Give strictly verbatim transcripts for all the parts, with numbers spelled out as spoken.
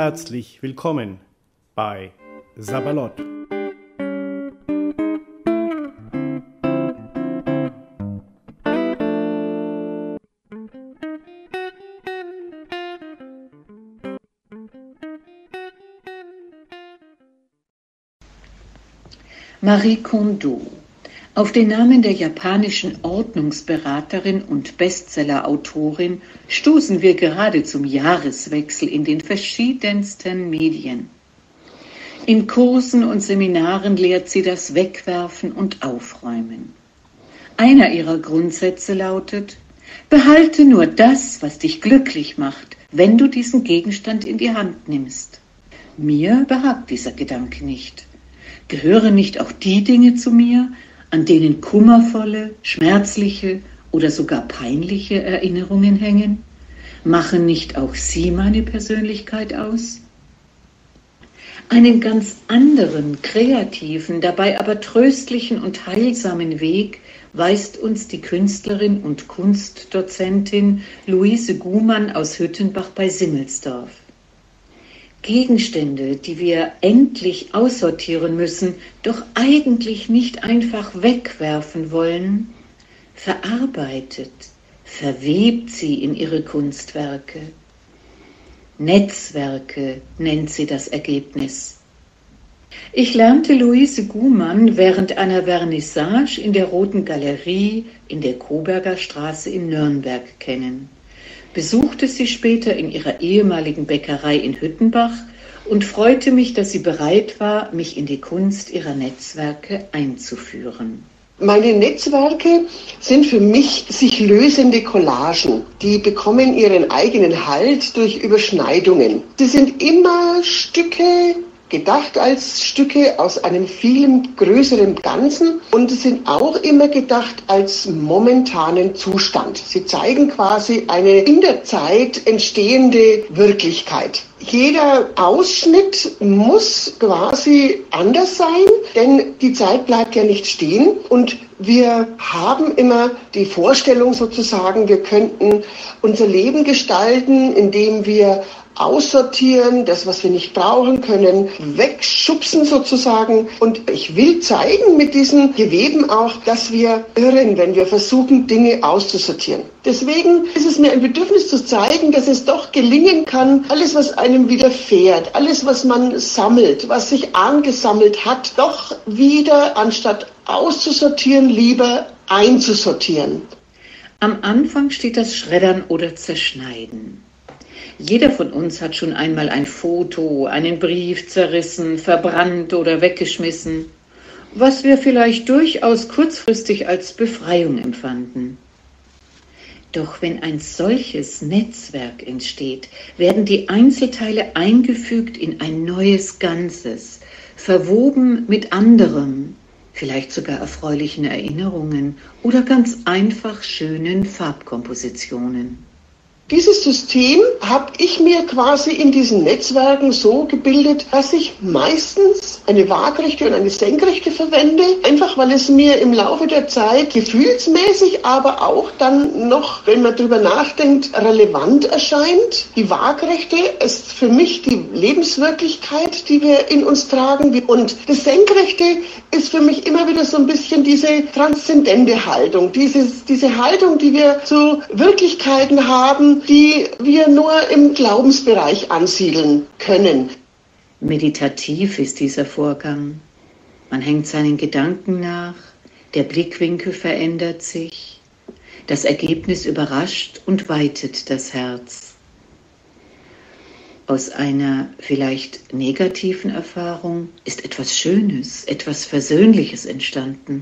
Herzlich willkommen bei Sabalot. Marie Kondo. Auf den Namen der japanischen Ordnungsberaterin und Bestsellerautorin stoßen wir gerade zum Jahreswechsel in den verschiedensten Medien. In Kursen und Seminaren lehrt sie das Wegwerfen und Aufräumen. Einer ihrer Grundsätze lautet: Behalte nur das, was dich glücklich macht, wenn du diesen Gegenstand in die Hand nimmst. Mir behagt dieser Gedanke nicht. Gehören nicht auch die Dinge zu mir, an denen kummervolle, schmerzliche oder sogar peinliche Erinnerungen hängen? Machen nicht auch sie meine Persönlichkeit aus? Einen ganz anderen, kreativen, dabei aber tröstlichen und heilsamen Weg weist uns die Künstlerin und Kunstdozentin Luise Gumann aus Hüttenbach bei Simmelsdorf. Gegenstände, die wir endlich aussortieren müssen, doch eigentlich nicht einfach wegwerfen wollen, verarbeitet, verwebt sie in ihre Kunstwerke. Netzwerke nennt sie das Ergebnis. Ich lernte Luise Gumann während einer Vernissage in der Roten Galerie in der Coburger Straße in Nürnberg kennen. Besuchte sie später in ihrer ehemaligen Bäckerei in Hüttenbach und freute mich, dass sie bereit war, mich in die Kunst ihrer Netzwerke einzuführen. Meine Netzwerke sind für mich sich lösende Collagen. Die bekommen ihren eigenen Halt durch Überschneidungen. Sie sind immer Stücke, gedacht als Stücke aus einem viel größeren Ganzen, und sie sind auch immer gedacht als momentanen Zustand. Sie zeigen quasi eine in der Zeit entstehende Wirklichkeit. Jeder Ausschnitt muss quasi anders sein, denn die Zeit bleibt ja nicht stehen, und wir haben immer die Vorstellung sozusagen, wir könnten unser Leben gestalten, indem wir aussortieren, das, was wir nicht brauchen können, wegschubsen sozusagen. Und ich will zeigen mit diesen Geweben auch, dass wir irren, wenn wir versuchen, Dinge auszusortieren. Deswegen ist es mir ein Bedürfnis zu zeigen, dass es doch gelingen kann, alles, was einem widerfährt, alles, was man sammelt, was sich angesammelt hat, doch wieder, anstatt auszusortieren, lieber einzusortieren. Am Anfang steht das Schreddern oder Zerschneiden. Jeder von uns hat schon einmal ein Foto, einen Brief zerrissen, verbrannt oder weggeschmissen, was wir vielleicht durchaus kurzfristig als Befreiung empfanden. Doch wenn ein solches Netzwerk entsteht, werden die Einzelteile eingefügt in ein neues Ganzes, verwoben mit anderem, vielleicht sogar erfreulichen Erinnerungen oder ganz einfach schönen Farbkompositionen. Dieses System habe ich mir quasi in diesen Netzwerken so gebildet, dass ich meistens eine Waagrechte und eine Senkrechte verwende, einfach weil es mir im Laufe der Zeit gefühlsmäßig, aber auch dann noch, wenn man drüber nachdenkt, relevant erscheint. Die Waagrechte ist für mich die Lebenswirklichkeit, die wir in uns tragen, und das Senkrechte ist für mich immer wieder so ein bisschen diese transzendente Haltung, dieses, diese Haltung, die wir zu Wirklichkeiten haben, die wir nur im Glaubensbereich ansiedeln können. Meditativ ist dieser Vorgang. Man hängt seinen Gedanken nach, der Blickwinkel verändert sich, das Ergebnis überrascht und weitet das Herz. Aus einer vielleicht negativen Erfahrung ist etwas Schönes, etwas Versöhnliches entstanden.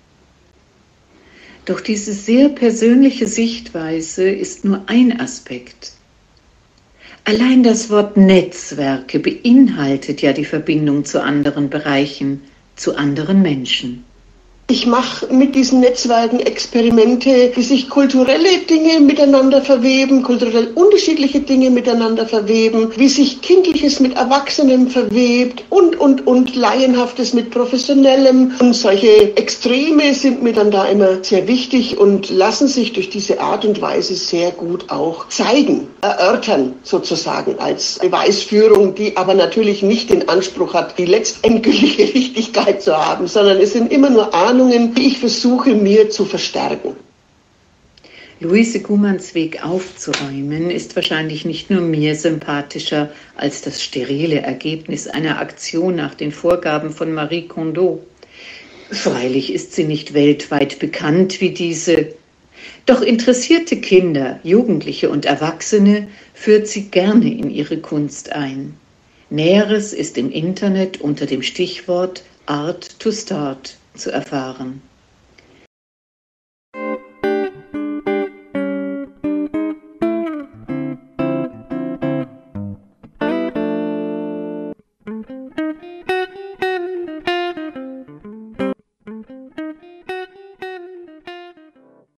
Doch diese sehr persönliche Sichtweise ist nur ein Aspekt. Allein das Wort Netzwerke beinhaltet ja die Verbindung zu anderen Bereichen, zu anderen Menschen. Ich mache mit diesen Netzwerken Experimente, wie sich kulturelle Dinge miteinander verweben, kulturell unterschiedliche Dinge miteinander verweben, wie sich Kindliches mit Erwachsenem verwebt und, und, und Laienhaftes mit Professionellem. Und solche Extreme sind mir dann da immer sehr wichtig und lassen sich durch diese Art und Weise sehr gut auch zeigen, erörtern sozusagen als Beweisführung, die aber natürlich nicht den Anspruch hat, die letztendgültige Richtigkeit zu haben, sondern es sind immer nur Ahnungen, die ich versuche, mir zu verstärken. Luise Gumanns Weg aufzuräumen ist wahrscheinlich nicht nur mir sympathischer als das sterile Ergebnis einer Aktion nach den Vorgaben von Marie Kondo. Freilich ist sie nicht weltweit bekannt wie diese. Doch interessierte Kinder, Jugendliche und Erwachsene führt sie gerne in ihre Kunst ein. Näheres ist im Internet unter dem Stichwort Art to Start zu erfahren.